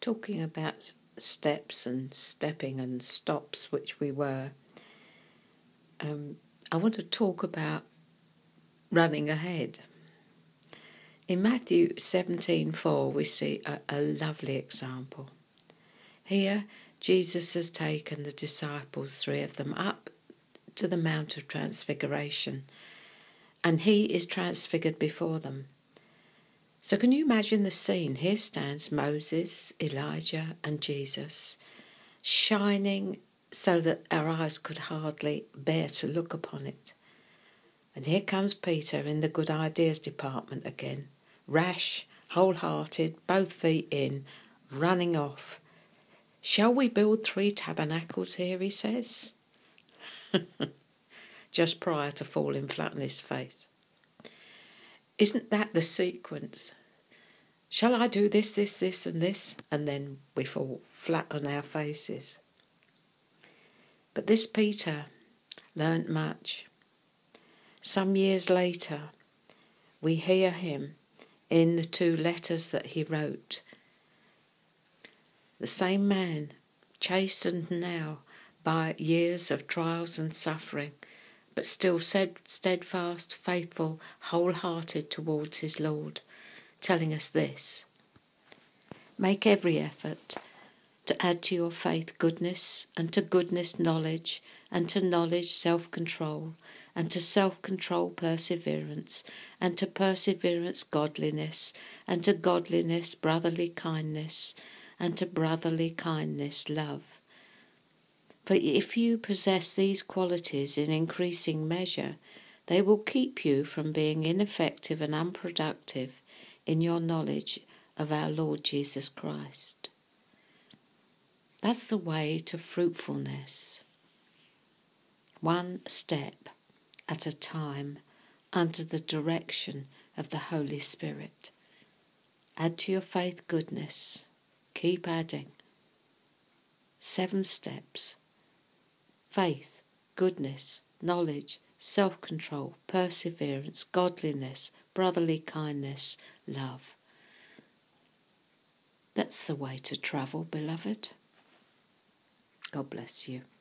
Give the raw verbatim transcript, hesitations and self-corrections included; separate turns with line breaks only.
talking about steps and stepping and stops, which we were, um, I want to talk about running ahead. In Matthew seventeen four, we see a, a lovely example. Here, Jesus has taken the disciples, three of them, up to the Mount of Transfiguration, and he is transfigured before them. So can you imagine the scene? Here stands Moses, Elijah and Jesus, shining so that our eyes could hardly bear to look upon it. And here comes Peter in the good ideas department again, rash, wholehearted, both feet in, running off. Shall we build three tabernacles here, he says, just prior to falling flat on his face. Isn't that the sequence? Shall I do this, this, this and this? And then we fall flat on our faces. But this Peter learnt much. Some years later, we hear him in the two letters that he wrote. The same man, chastened now by years of trials and suffering, but still steadfast, faithful, wholehearted towards his Lord, telling us this: make every effort to add to your faith goodness, and to goodness knowledge, and to knowledge self-control, and to self-control perseverance, and to perseverance godliness, and to godliness brotherly kindness, and to brotherly kindness love. For if you possess these qualities in increasing measure, they will keep you from being ineffective and unproductive in your knowledge of our Lord Jesus Christ. That's the way to fruitfulness. One step at a time under the direction of the Holy Spirit. Add to your faith goodness. Keep adding. Seven steps. Faith, goodness, knowledge, self-control, perseverance, godliness, brotherly kindness, love. That's the way to travel, beloved. God bless you.